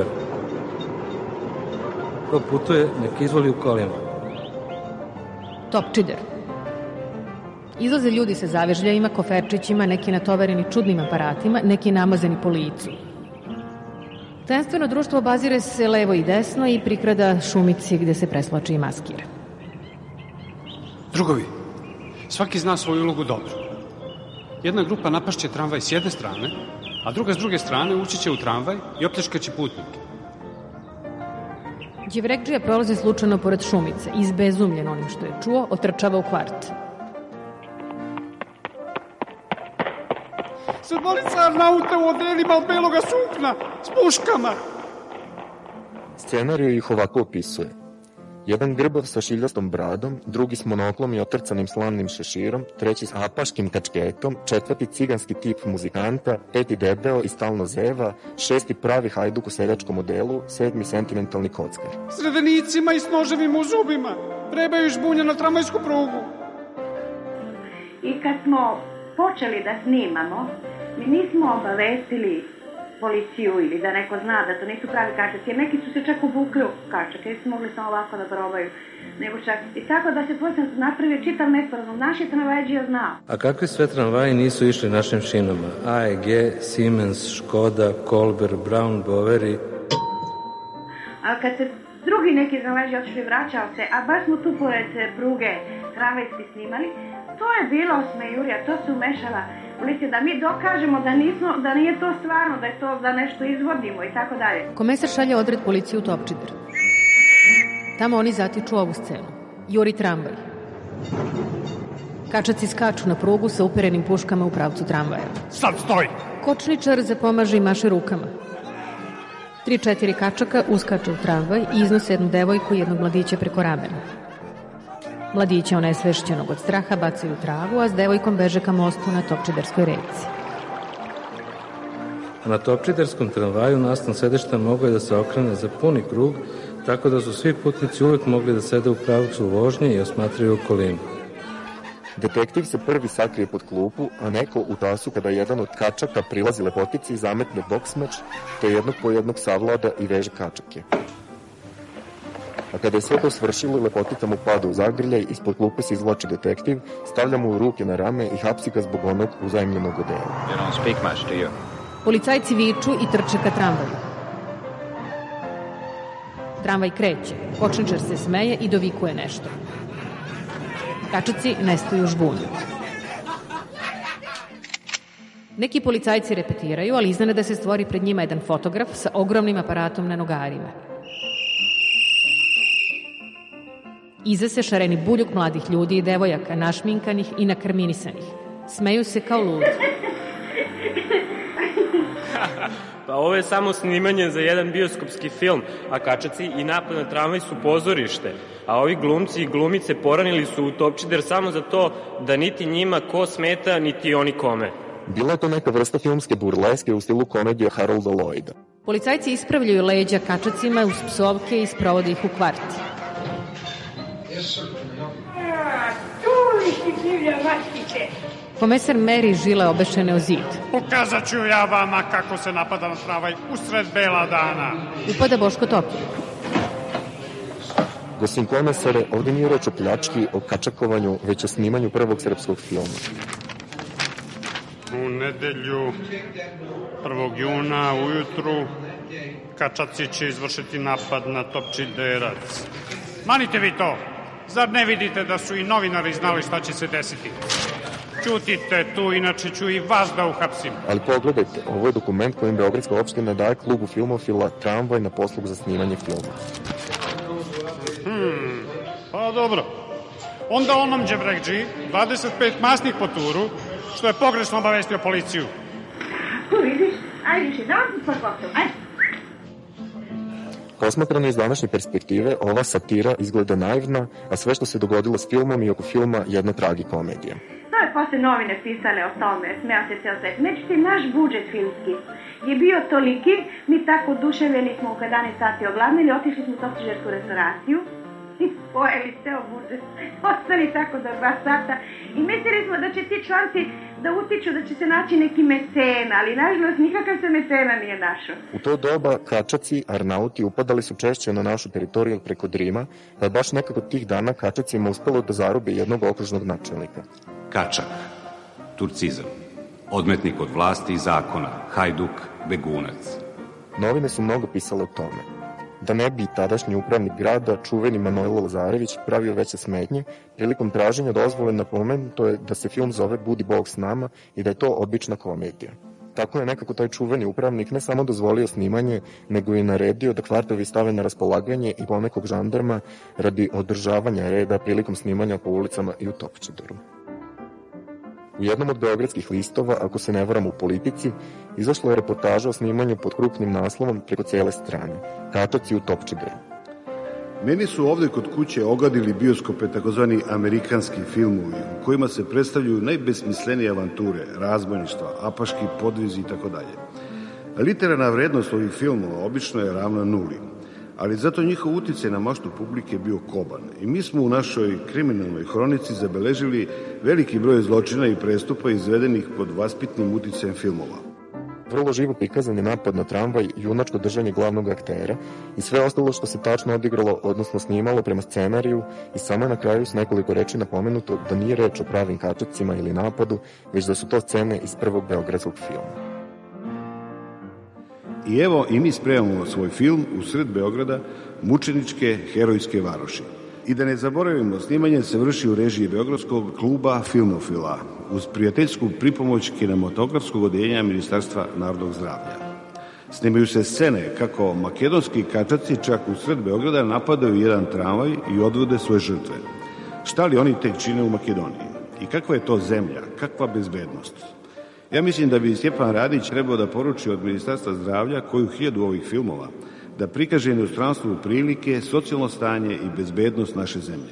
Ko putuje, nek izvoli u kolima. Topčider. Izlaze ljudi sa zavežljajima, koferčićima, neki natovereni čudnim aparatima, neki namazani po licu. Tajanstveno društvo obazire se levo i desno i prikrada šumici gde se preslači i maskira. Drugovi, svaki zna svoju ulogu dobro. Jedna grupa napašće tramvaj s jedne strane, a druga s druge strane ući će u tramvaj i opljačkaće putnike. Đevrekdžija prolaze slučajno pored šumice, izbezumljen onim što je čuo, otrčava u kvart. Sedmorica Arnauta u odelima od beloga sukna, s puškama. Scenariju ih ovako opisuje. Jedan grbav sa šiljastom bradom, drugi s monoklom i otrcanim slavnim šeširom, treći s apaškim kačketom, četvrti ciganski tip muzikanta, peti debeo i stalno zeva, šesti pravi hajduk u seljačkom modelu, sedmi sentimentalni kockar. S redenicima i s noževima u zubima, trebaju žbunja na tramvajsku prugu. I kad smo počeli da snimamo, mi nismo obavestili policiju ili da neko zna da to nisu pravi kačaci, jer neki su se čak obukli u kačake, jer su mogli samo ovako da probaju, nego čak i tako da se posljedno napravio čitav nesporazum, naš je tramvajđija znao. A kakvi sve tramvaji nisu išli našim šinama? A E G, Siemens, Škoda, Kolber, Brown, Boveri. A kad se drugi neki tramvajđi otišli vraćao se, a baš smo tu pored pruge tramvajski snimali, to je bilo smejurija, to se umešala policija, da mi dokažemo da nismo, da nije to stvarno, da je to da nešto izvodimo i tako dalje. Komesar šalje odred policiju u Topčider. Tamo oni zatiču ovu scenu. Juri tramvaj. Kačaci skaču na prugu sa uperenim puškama u pravcu tramvaja. Sad stoj! Kočničar zapomaže i maše rukama. Tri, četiri kačaka uskače u tramvaj i iznose jednu devojku i jednog mladića preko ramena. Mladića onesvešćenog od straha bacaju u travu, a s devojkom beže ka mostu na Topčiderskoj reci. Na Topčiderskom tramvaju nastan sedišta mogao je da se okrene za puni krug, tako da su svi putnici uvek mogli da sede u pravcu vožnje i osmatraju okolinu. Detektiv se prvi sakrije pod klupu, a neko u tasu kada jedan od kačaka prilazi lepotici i zametne boksmeč, te jednog po jednog savlada i veže kačake. A kada je sve to svršilo, lepotica mu pada u zagrljaj, ispod klupe se izvlači detektiv, stavlja mu ruke na rame i hapsi ga zbog onog uzajemljenog odela. Policajci viču i trče ka tramvaju. Tramvaj kreće, kočničar se smeje i dovikuje nešto. Kačaci nestaju u žbunju. Neki policajci repetiraju, ali iznene da se stvori pred njima jedan fotograf sa ogromnim aparatom na nogarima. Iza se šareni buljuk mladih ljudi i devojaka, našminkanih i nakrminisanih. Smeju se kao ludi. Pa ovo je samo snimanje za jedan bioskopski film, a kačaci i napad na tramvaj su pozorište, a ovi glumci i glumice poranili su u Topčider samo za to da niti njima ko smeta, niti oni kome. Bila je to neka vrsta filmske burleske u stilu komedija Harolda Lloyda. Policajci ispravljaju leđa kačacima uz psovke i sprovode ih u kvart. Tu si divlja mastiće. Komesar meri žile obešene o zid. Pokazat ću ja vama kako se napada na tramvaj usred bela dana. Upada Boško Tokin. Gosim komesare, ovdje nije reč o pljački, o kačakovanju, već o snimanju prvog srpskog filma. U nedelju prvog juna ujutru kačaci će izvršiti napad na Topčiderac. Manite vi to! Zar ne vidite da su i novinari znali šta će se desiti? Ćutite tu, inače ću i vas da uhapsim. Ali pogledajte, ovo je dokument kojim Beogradska opština daje klubu filmofila Tramvaj na poslugu za snimanje filma. Hmm, pa dobro. Onda onom đebrekđi dvadeset pet masnih po turu, što je pogrešno obavestio policiju. Ko vidiš? Ajde više, da vam pa gotovo, ajde. Posmatrano iz današnje perspektive, ova satira izgleda naivna, a sve što se dogodilo s filmom i oko filma jedna tragikomedija. To je posle novine pisale o tome, smeo se ceo svet. Međutim, naš budžet filmski je bio toliki, mi tako oduševljeni smo u jedanaest sati ogladnili, otišli smo u Topčidersku restauraciju i pojeli ceo budžet. Ostali tako do dva sata i mislili smo da će ti članci da utiču da će se naći neki mecena, ali nažalost nikakav se mecena nije našao. U to doba kačaci, arnauti upadali su češće na našu teritoriju preko Drima, pa je baš nekako tih dana kačacima uspelo da zarobe jednog okružnog načelnika. Kačak, turcizam, odmetnik od vlasti i zakona, hajduk, begunac. Novine su mnogo pisale o tome. Da ne bi tadašnji upravnik grada, čuveni Manojlo Lazarević, pravio veće smetnje, prilikom traženja dozvole napomenuto je da se film zove Budi Bog s nama i da je to obična komedija. Tako je nekako taj čuveni upravnik ne samo dozvolio snimanje, nego i naredio da kvartovi stave na raspolaganje i ponekog žandarma radi održavanja reda prilikom snimanja po ulicama i u Topčideru. U jednom od beogradskih listova, ako se ne varam u Politici, izašla je reportaža o snimanju pod krupnim naslovom preko cijele strane. Kačaci u Topčideru. Meni su ovde kod kuće ogadili bioskope takozvani amerikanski filmovi u kojima se predstavljaju najbesmislenije avanture, razbojništva, apaški podvizi itd. Literarna vrednost ovih filmova obično je ravna nuli, ali zato njihov uticaj na maštu publike bio koban. I mi smo u našoj kriminalnoj hronici zabeležili veliki broj zločina i prestupa izvedenih pod vaspitnim uticajem filmova. Vrlo živo prikazan je napad na tramvaj, junačko držanje glavnog aktera i sve ostalo što se tačno odigralo, odnosno snimalo prema scenariju i samo na kraju s nekoliko reči napomenuto da nije reč o pravim kačacima ili napadu, već da su to scene iz prvog beogradskog filma. I evo i mi spremamo svoj film u sred Beograda, mučeničke herojske varoši. I da ne zaboravimo, snimanje se vrši u režiji Beogradskog kluba Filmofila uz prijateljsku pripomoć kinematografskog odeljenja Ministarstva narodnog zdravlja. Snimaju se scene kako makedonski kačaci čak u sred Beograda napadaju jedan tramvaj i odvode svoje žrtve. Šta li oni tek čine u Makedoniji? I kakva je to zemlja? Kakva bezbednost? Ja mislim da bi Stjepan Radić trebao da poruči od Ministarstva zdravlja koju hiljadu ovih filmova da prikaže inostranstvu prilike, socijalno stanje i bezbednost naše zemlje.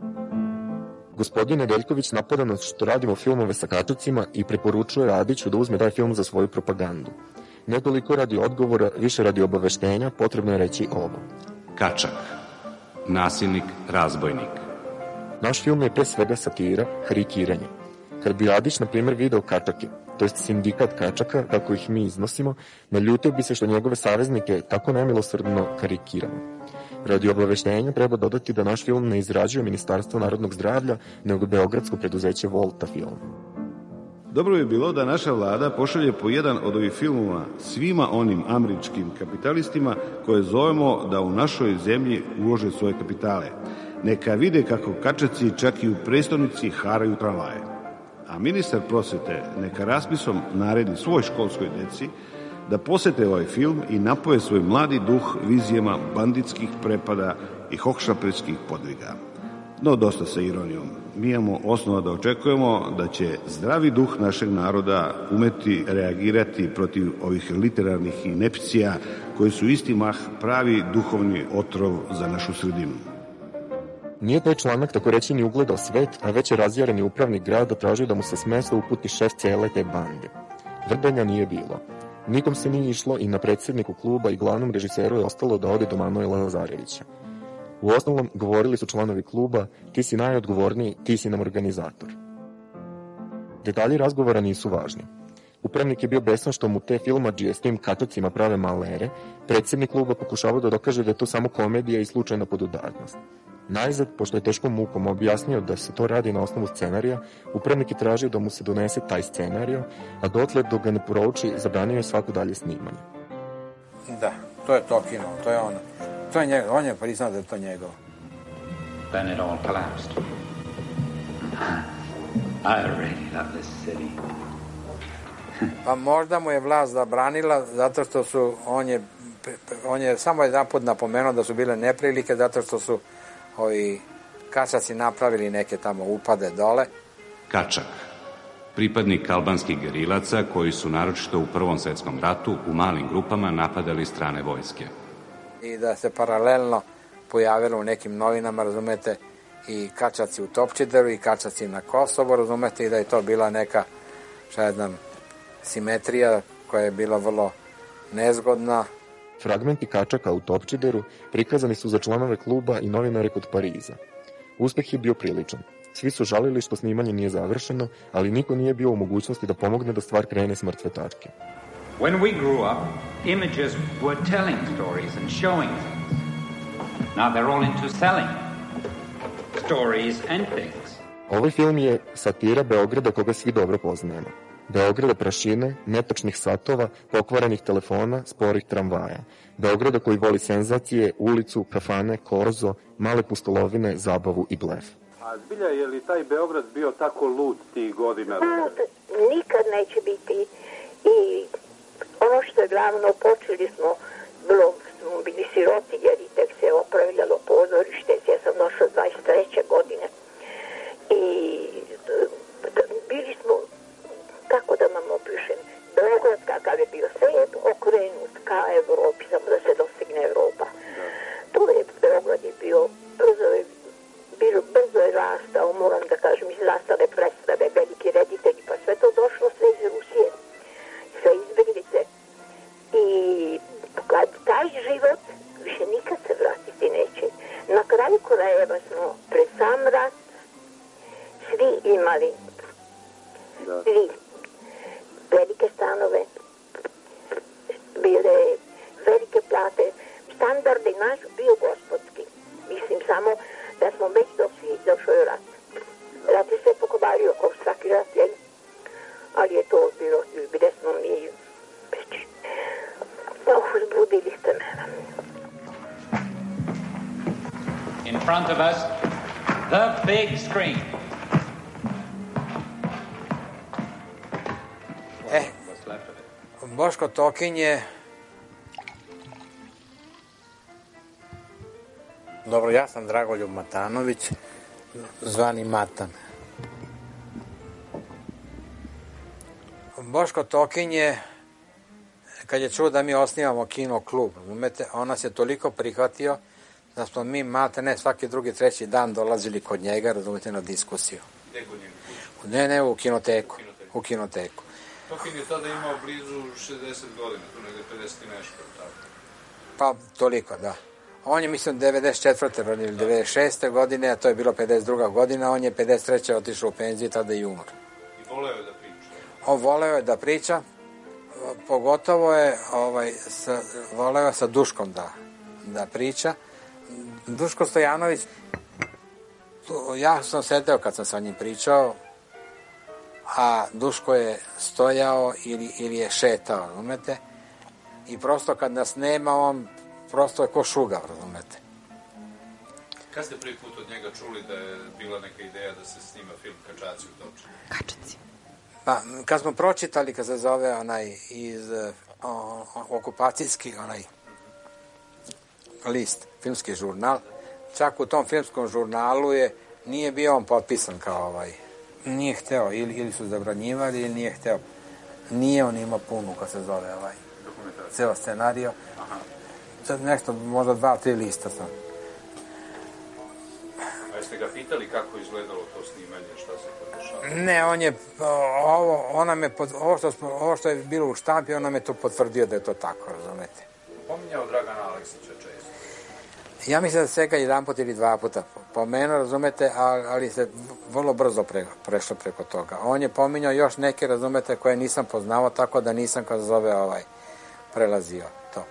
Gospodin Nedeljković napada nas što radimo filmove sa kačacima i preporučuje Radiću da uzme taj film za svoju propagandu. Ne toliko radi odgovora, više radi obaveštenja, potrebno je reći ovo. Kačak. Nasilnik, razbojnik. Naš film je pre svega satira, karikiranje. Kad bi Radić, na primjer, video kačake, to jest sindikat kačaka, kako ih mi iznosimo, naljutio bi se što njegove saveznike tako nemilosrdno karikiramo. Radi obaveštenja treba dodati da naš film ne izrađuje Ministarstvo narodnog zdravlja, nego beogradsko preduzeće Volta Film. Dobro bi bilo da naša vlada pošalje po jedan od ovih filmova svima onim američkim kapitalistima koje zovemo da u našoj zemlji ulože svoje kapitale. Neka vide kako kačaci čak i u prestonici haraju tramvaje. A ministar prosvete neka raspisom naredi svoj školskoj deci da posete ovaj film i napoje svoj mladi duh vizijama banditskih prepada i hohštaplerskih podviga. No, dosta sa ironijom. Mi imamo osnova da očekujemo da će zdravi duh našeg naroda umeti reagirati protiv ovih literarnih inepicija koji su isti mah pravi duhovni otrov za našu sredinu. Nije taj članak tako reći ni ugledao svet, a već je razjareni upravnik grada tražio da mu se smesta uputi šef cele te bande. Vrdanja nije bilo. Nikom se nije išlo i na predsjedniku kluba i glavnom režiseru je ostalo da ode do Manojla Lazarevića. U osnovnom, govorili su članovi kluba, ti si najodgovorniji, ti si nam organizator. Detalji razgovora nisu važni. Upravnik je bio besan što mu te filmadžije s tim katocima prave malere, predsjednik kluba pokušavao da dokaže da je to samo komedija i slučajna podudarnost. Najzad, pošto je teškom mukom objasnio da se to radi na osnovu scenarija, upravnik je tražio da mu se donese taj scenario, a dotle dok ga ne prouči, zabranio je svako dalje snimanje. Da, to je Tokino, to je ono. To je njegov, on je priznao da je to njegov. Then it all collapsed. I really love this city. Pa možda mu je vlast zabranila zato što su, on je, on je samo jedan put napomenuo da su bile neprilike zato što su ovi kačaci napravili neke tamo upade dole. Kačak. Pripadnik albanskih gerilaca koji su naročito u Prvom svetskom ratu u malim grupama napadali strane vojske. I da se paralelno pojavilo u nekim novinama, razumete, i kačaci u Topčideru i kačaci na Kosovo, razumete, i da je to bila neka, šta je znam, simetrija koja je bila vrlo nezgodna. Fragmenti kačaka u Topčideru prikazani su za članove kluba i novinare kod Pariza. Uspeh je bio priličan. Svi su žalili što snimanje nije završeno, ali niko nije bio u mogućnosti da pomogne da stvar krene s mrtve tačke. When we grew up, images were telling stories and showing things. Now they're all into selling stories and things. Ovaj film je satira Beograda koga svi dobro poznajemo. Beograda prašine, netačnih satova, pokvarenih telefona, sporih tramvaja. Beograda koji voli senzacije, ulicu, kafane, korzo, male pustolovine, zabavu i blef. A zbilja, je li taj Beograd bio tako lud tih godina? Nikad neće biti. I ono što je glavno, počeli smo, bilo, smo bili siroti jer i tek se opravljalo pozorište, ja sam došla dvadeset treće godine. I bili smo, kako da vam opišem, Beograd kakav je bio svet, okrenut ka Evropi, samo da se dostigne Evropa. To je, Beograd je bio, brzo je, bilo, brzo je rastao, moram da kažem, izrastale predstave, veliki reditelji, pa sve to došlo sve iz Rusije, sve izbjeglice. I kad taj život više nikad se vratiti neće. Na kraju krajeva smo pred sam rat svi imali, da. Svi, velike stanove, bile velike plate, standard je naš bio gospodski. Mislim samo da smo već došli, došao je rat. Rat je sve pokvario, kao svaki rat, jel? Ali je to bilo, gdje smo mi već. Oh, uzbudili ste me. In front of us, the big screen. E, Boško Tokin je Dobro, ja sam Dragoljub Matanović, zvani Matan. Boško Tokin je, kad je čuo da mi osnivamo kino klub, razumete, ona se toliko prihvatio da smo mi malte ne svaki drugi, treći dan dolazili kod njega, razumete, na diskusiju. Gde kod njega? Ne, ne, u kinoteku. U kinoteku. Tokin je tada imao blizu šezdeset godina, tu negde pedeset i nešto, tako? Pa, toliko, da. On je, mislim, devedeset četvrte ili devedeset šeste godine, a to je bilo pedeset druga godina, on je pedeset treće otišao u penziju, tada i umor. I voleo je da priča? On voleo je da priča, pogotovo je, ovaj, sa, voleo je sa Duškom da, da priča. Duško Stojanović, ja sam sedeo kad sam sa njim pričao, a Duško je stojao ili, ili je šetao, razumete? I prosto kad nas nema, on prosto je ko šugav, razumete? Kad ste prvi put od njega čuli da je bila neka ideja da se snima film Kačaci u Topči? Kačaci. Pa, kad smo pročitali, kad se zove onaj iz o, o, okupacijski onaj list, filmski žurnal, čak u tom filmskom žurnalu je, nije bio on potpisan kao ovaj, nije hteo, ili, ili su zabranjivali, ili nije hteo. Nije on imao punu, kad se zove ovaj, ceo scenario. Aha. Sad nešto, možda dva, tri lista sam. A jeste ga pitali kako izgledalo to snimanje, šta se podešava? Ne, on je, ovo, ona me, ovo što, smo, ovo što je bilo u štampi, ona me to potvrdio da je to tako, razumete. Pominjao Dragana Aleksića često. Ja mislim da svega jedan put ili dva puta pomenuo, razumete, ali se vrlo brzo pre, prešlo preko toga. On je pominjao još neke, razumete, koje nisam poznao, tako da nisam, kad zove, ovaj, prelazio to.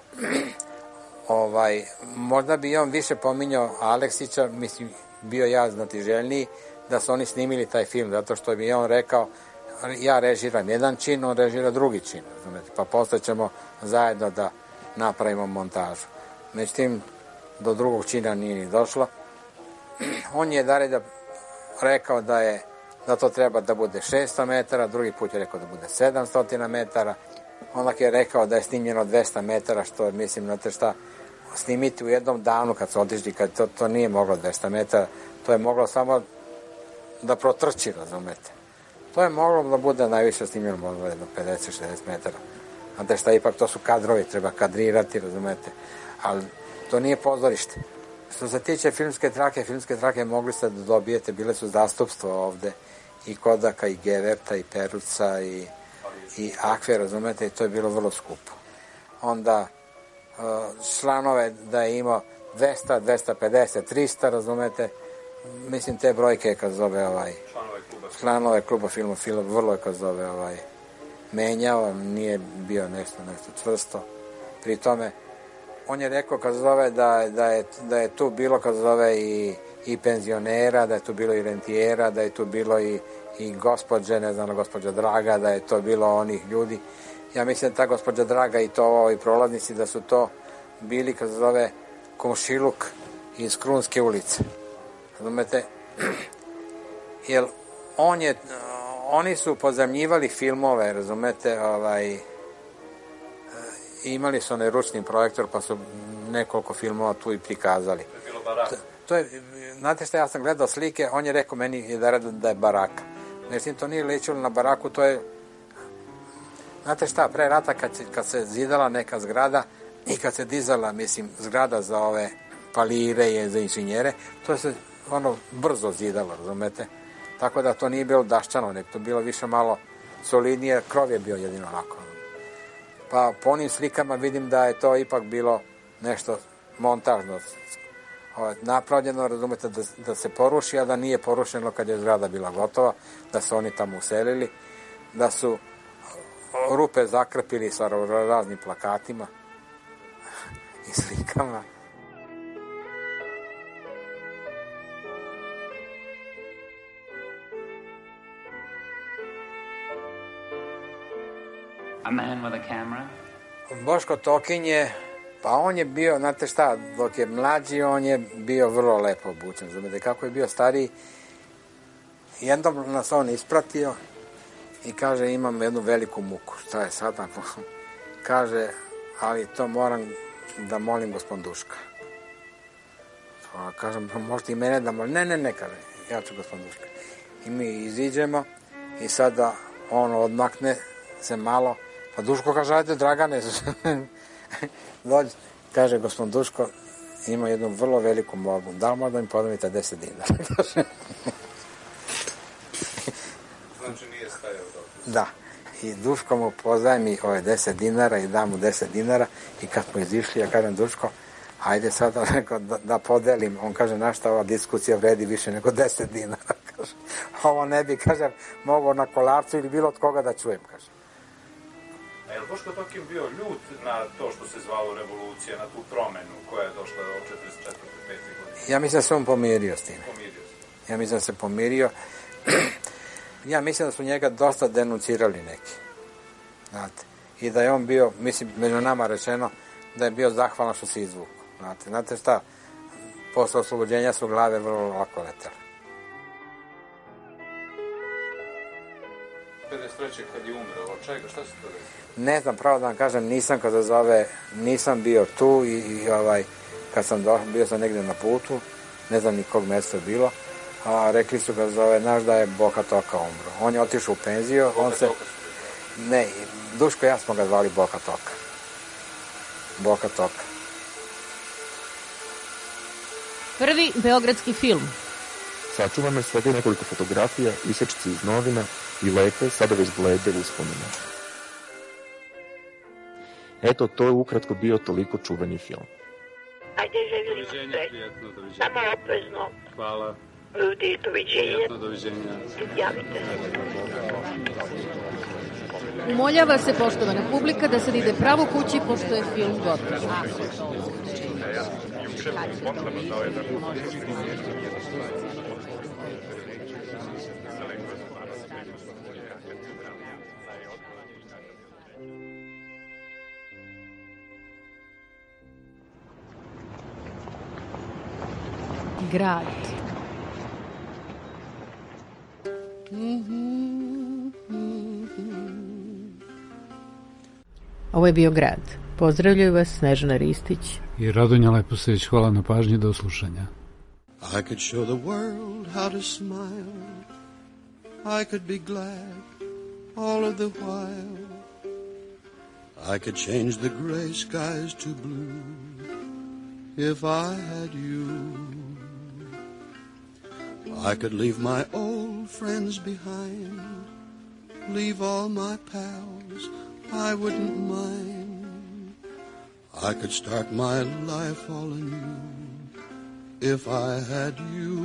ovaj, možda bi on više pominjao Aleksića, mislim, bio ja znatiželjniji, da su oni snimili taj film, zato što bi on rekao, ja režiram jedan čin, on režira drugi čin, razumete, pa posle ćemo zajedno da napravimo montažu. Međutim, do drugog čina nije ni došlo. On je dalje da rekao da je da to treba da bude šesto metara, drugi put je rekao da bude sedamsto metara, onda je rekao da je snimljeno dvesta metara, što mislim, znate šta, snimiti u jednom danu kad su otišli, kad to, to nije moglo dvesta metara, to je moglo samo da protrči, razumete. To je moglo da bude najviše snimljeno, možda jedno pedeset do šezdeset metara. Znate šta, ipak to su kadrovi, treba kadrirati, razumete, ali to nije pozorište. Što se tiče filmske trake, filmske trake mogli ste da dobijete, bile su zastupstvo ovde, i Kodaka, i Geverta, i Peruca, i, i Akve, razumete, i to je bilo vrlo skupo. Onda, članove da je imao dvesta, dvesta pedeset, trista, razumete, mislim, te brojke kad zove ovaj, članove kluba filmu, film, vrlo je kad zove ovaj, menjao, nije bio nešto, nešto čvrsto. Pri tome, on je rekao kad zove da, da, je, da je tu bilo kad zove i, i penzionera, da je tu bilo i rentijera, da je tu bilo i, i gospođe, ne znam, gospođa Draga, da je to bilo onih ljudi. Ja mislim da ta gospođa Draga i to ovi prolaznici, da su to bili kad zove komšiluk iz Krunske ulice. Razumete? Jer on je, oni su pozemljivali filmove, razumete, ovaj, imali su onaj ručni projektor, pa su nekoliko filmova tu i prikazali. To je bilo baraka. To je, znate šta, ja sam gledao slike, on je rekao meni da je, da je baraka. Mislim, to nije ličilo na baraku, to je, znate šta, pre rata kad se, kad se zidala neka zgrada i kad se dizala, mislim, zgrada za ove palire i za inženjere, to se ono brzo zidalo, razumete? Tako da to nije bilo daščano, nek to bilo više malo solidnije, krov je bio jedino onako. Pa po onim slikama vidim da je to ipak bilo nešto montažno napravljeno, razumete, da, da se poruši, a da nije porušeno kad je zgrada bila gotova, da su oni tamo uselili, da su rupe zakrpili sa raznim plakatima i slikama. A man with a camera? Boško Tokin je, pa on je bio, znate šta, dok je mlađi, on je bio vrlo lepo obučen. Znate, kako je bio stariji, jednom nas on ispratio i kaže, imam jednu veliku muku. Šta je sad? Kaže, ali to moram da molim gospodin Duška. A kažem, možete i mene da molim. Ne, ne, ne, kaže, ja ću gospodin Duško. I mi iziđemo i sada on odmakne se malo. Pa Duško kaže, ajde Dragane, dođe. Kaže, gospodin Duško ima jednu vrlo veliku molbu. Da li možda mi podavite deset dinara? Znači nije stajao dobro. Da. I Duško mu poznaje mi ove deset dinara i da mu deset dinara i kad smo izišli, ja kažem Duško, ajde sad da, da podelim. On kaže, na šta ova diskusija vredi više nego deset dinara. Kaže, ovo ne bi, kaže, mogao na Kolarcu ili bilo od koga da čujem, kaže. A je li Boško Tokin bio ljut na to što se zvalo revolucija, na tu promenu koja je došla od četrdeset četvrte pete godine? Ja mislim da se on pomirio s time. Pomirio se. Ja mislim da se pomirio. Ja mislim da su njega dosta denuncirali neki. Znate. I da je on bio, mislim, među nama rečeno, da je bio zahvalan što se izvuku. Znate, znate šta? Posle oslobođenja su glave vrlo lako letele. pedeset treće kad je umro, od čega, šta se to desilo? Ne znam, pravo da vam kažem, nisam kada zove, nisam bio tu i, i ovaj, kad sam do, bio sam negdje na putu, ne znam ni kog mjesta je bilo, a rekli su ga zove, znaš da je Boka Toka umro. On je otišao u penziju, Boka on se... Toka Ne, Duško i ja smo ga zvali Boka Toka. Boka Toka. Prvi beogradski film. Sačuvano je svega nekoliko fotografija, isječci iz novina i lepe, sada već blede uspomene. Eto, to je ukratko bio toliko čuveni film. Ajde, želim sve. Samo oprezno. Hvala. Ljudi, doviđenja. Prijatno, doviđenja. Javite se. Umoljava se poštovana publika da sad ide pravo kući pošto je film gotov. Grad. Ovo je bio Grad. Pozdravljaju vas Snežana Ristić i Radonja Leposević. Hvala na pažnji, do slušanja. I could show the world how to smile. I could be glad all of the while. I could change the gray skies to blue if I had you. I could leave my old friends behind, leave all my pals, I wouldn't mind. I could start my life all anew if I had you.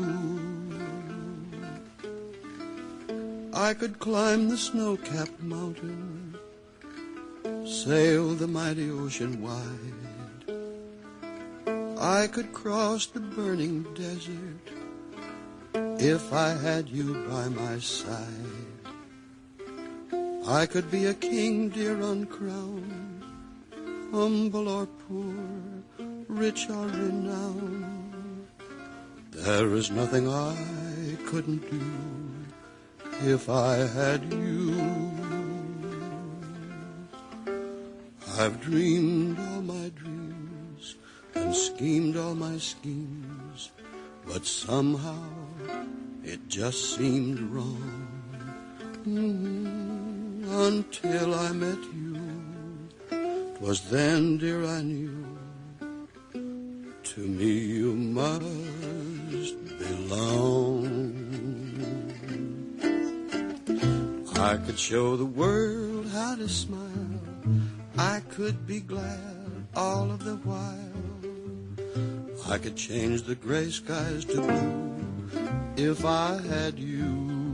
I could climb the snow-capped mountain, sail the mighty ocean wide. I could cross the burning desert if I had you by my side. I could be a king, dear, uncrowned, humble or poor, rich or renowned. There is nothing I couldn't do if I had you. I've dreamed all my dreams and schemed all my schemes, but somehow it just seemed wrong. Mm-hmm. Until I met you, 'twas then, dear, I knew to me you must belong. I could show the world how to smile, I could be glad all of the while. I could change the gray skies to blue if I had you.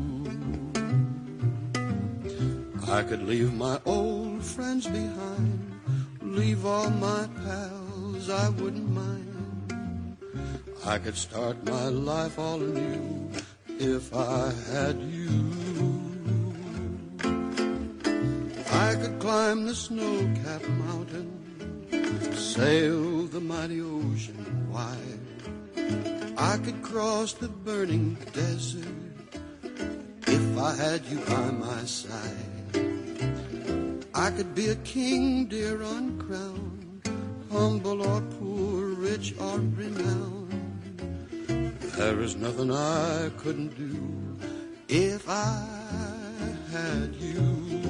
I could leave my old friends behind, leave all my pals, I wouldn't mind. I could start my life all anew if I had you. I could climb the snow-capped mountain, sail the mighty ocean wide. I could cross the burning desert if I had you by my side. I could be a king, dear, uncrowned, humble or poor, rich or renowned. There is nothing I couldn't do if I had you.